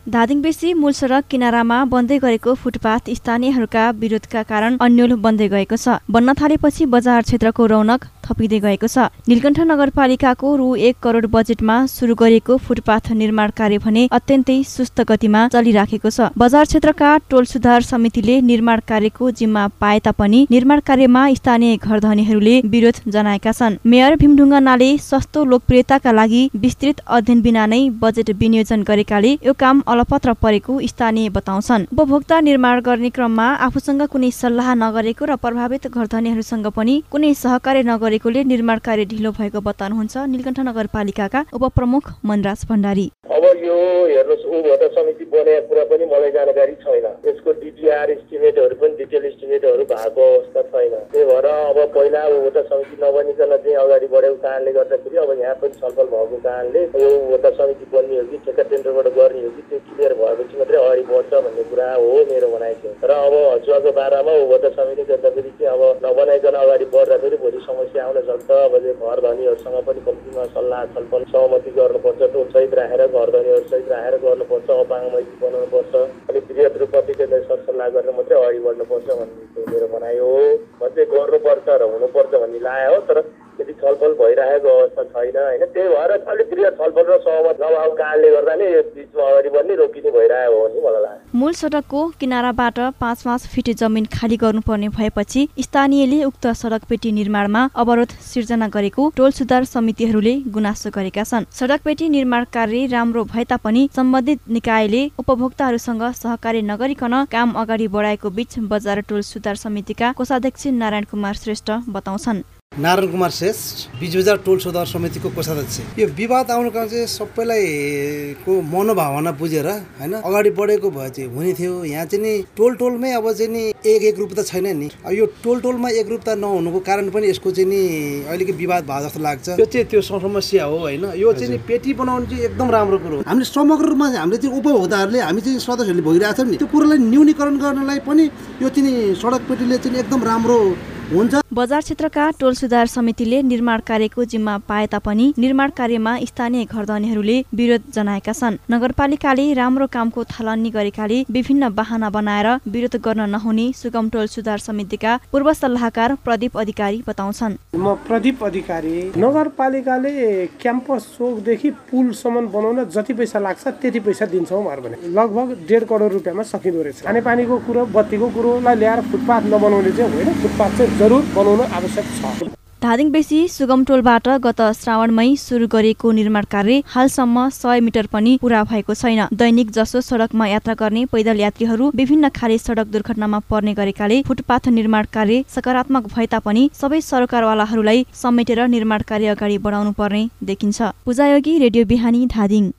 धादिङ बेसी मूल सडक किनारामा बन्दै गरेको फुटपाथ स्थानीयहरूका विरोधका कारण अन्यल बन्दै गएको छ। बन्न थालेपछि बजार क्षेत्रको रौनक थपिँदै गएको छ। नीलकण्ठ नगरपालिकाको रु 1 करोड बजेटमा सुरु गरिएको फुटपाथ निर्माण कार्य भने अत्यन्तै सुस्त गतिमा चलिराखेको छ। बजार क्षेत्रका टोल सुधार समितिले निर्माण कार्यको जिम्मा पाए तापनि निर्माण कार्यमा स्थानीय घरधनीहरूले विरोध जनाएका छन्। मेयर भीमढुङ्गानाले सस्तो लोकप्रियताका लागि विस्तृत अध्ययन बिना नै बजेट विनियोजन गरेकाले यो काम अलपत्र परेको स्थानीय बताउँछन्। उपभोक्ता निर्माण गर्ने क्रममा आफूसँग कुनै सल्लाह नगरेको र प्रभावित घरधनीहरूसँग पनि कुनै सहकार्य नगरेकोले निर्माण कार्य ढिलो भएको बताउनुहुन्छ नीलकण्ठ नगरपालिकाका उपप्रमुख मनराज भण्डारी। अब यो हेर्नुस् उपभोक्ता समिति बनेको कुरा पनि मलाई जानकारी छैन। यसको डिटिआर एस्टिमेटहरू पनि डिटेल एस्टिमेटहरू भएको अवस्था छैन। त्यही भएर अब पहिला उपभोक्ता समिति नबनिकन चाहिँ अगाडि बढेको कारणले गर्दाखेरि अब यहाँ पनि छलफल भएको कारणले यो उपभोक्ता समिति बन्ने हो कि ठेक्का टेन्डरबाट गर्ने हो कि त्यो क्लियर भएपछि मात्रै अगाडि बढ्छ भन्ने कुरा हो मेरो भनाइ चाहिँ। तर अब हजुरको बारेमा उपभोक्ता समिति गर्दाखेरि चाहिँ अब नबनाइकन अगाडि बढ्दाखेरि भोलि समस्या आउन सक्छ। अब घर धनीहरूसँग पनि कम्तीमा सल्लाह छलफल सहमति गर्नुपर्छ। टोल सहित राखेर घरधनीहरू सहित राखेर गर्नुपर्छ। अपाङ्ग मैत्री बनाउनुपर्छ। अनि वृहत रूपमा त्यसलाई सरसल्लाह गरेर मात्रै अगाडि बढ्नुपर्छ भन्ने मेरो भनाइ हो। मात्रै गर्नुपर्छ र हुनुपर्छ भन्ने लाग्यो हो। तर यदि छलफल भइरहेको अवस्था छैन होइन। त्यही भएर अलिक वृहत छलफल र सहमत नभएको कारणले गर्दा नै यो बिचमा अगाडि बढ्ने रोकिने भइरहेको हो नि मलाई लाग्छ। मूल सडकको किनाराबाट 5 फिट जमिन खाली गर्नुपर्ने भएपछि स्थानीयले उक्त सडक पेटी निर्माणमा अवरोध सिर्जना गरेको टोल सुधार समितिहरूले गुनासो गरेका छन्। सडक पेटी निर्माण कार्य राम्रो भए तापनि सम्बन्धित निकायले उपभोक्ताहरूसँग सहकार्य नगरिकन काम अगाडि बढाएको बीच बजार टोल सुधार समितिका कोषाध्यक्ष नारायण कुमार श्रेष्ठ बताउँछन्। नारायण कुमार श्रेष्ठ बीच बजार टोल सुधार समितिको कोषाध्यक्ष। यो विवाद आउनुको कारण चाहिँ सबैलाई को मनोभावना बुझेर होइन अगाडि बढेको भए चाहिँ हुने थियो। यहाँ चाहिँ नि टोलमै अब चाहिँ नि एक रूपता छैन नि। अब यो टोलमा एक रूपता नहुनुको कारण पनि यसको चाहिँ नि अहिलेको विवाद भयो जस्तो लाग्छ। यो चाहिँ त्यो समस्या हो होइन। यो चाहिँ नि पेटी बनाउनु चाहिँ एकदम राम्रो कुरो हो। हामीले समग्र रूपमा हामीले चाहिँ उपभोक्ताहरूले हामी चाहिँ सदस्यहरूले भइरहेको छौँ नि त्यो कुरोलाई न्यूनीकरण गर्नलाई पनि यो चाहिँ नि सडक पेटीले चाहिँ एकदम राम्रो हुन्छ। बजार क्षेत्रका टोल सुधार समितिले निर्माण कार्यको जिम्मा पाए तापनि निर्माण कार्यमा स्थानीय घरधनीहरूले विरोध जनाएका छन्। नगरपालिकाले राम्रो कामको थालनी गरेकाले विभिन्न बहाना बनाएर विरोध गर्न नहुने सुगम टोल सुधार समितिका पूर्व सल्लाहकार प्रदीप अधिकारी बताउँछन्। म प्रदीप अधिकारी। नगरपालिकाले क्याम्पस चोकदेखि पुलसम्म बनाउन जति पैसा लाग्छ त्यति पैसा दिन्छौँ भने लगभग 1.5 करोड रुपियाँमा सकिँदो रहेछ। खानेपानीको कुरो बत्तीको कुरोलाई ल्याएर फुटपाथ नबनाउने चाहिँ होइन। फुटपाथ चाहिँ जरुर बनाउन आवश्यक छ। धादिङ बेसी सुगम टोलबाट गत श्रावणमै सुरु गरेको निर्माण कार्य हालसम्म 100 मिटर पनि पूरा भएको छैन। दैनिक जसो सडकमा यात्रा गर्ने पैदल यात्रीहरू विभिन्न खाली सडक दुर्घटनामा पर्ने गरेकाले फुटपाथ निर्माण कार्य सकारात्मक भए तापनि सबै सरकारवालाहरूलाई समेटेर निर्माण कार्य अगाडि बढाउनु पर्ने देखिन्छ। पूजायोगी, रेडियो बिहानी, धादिङ।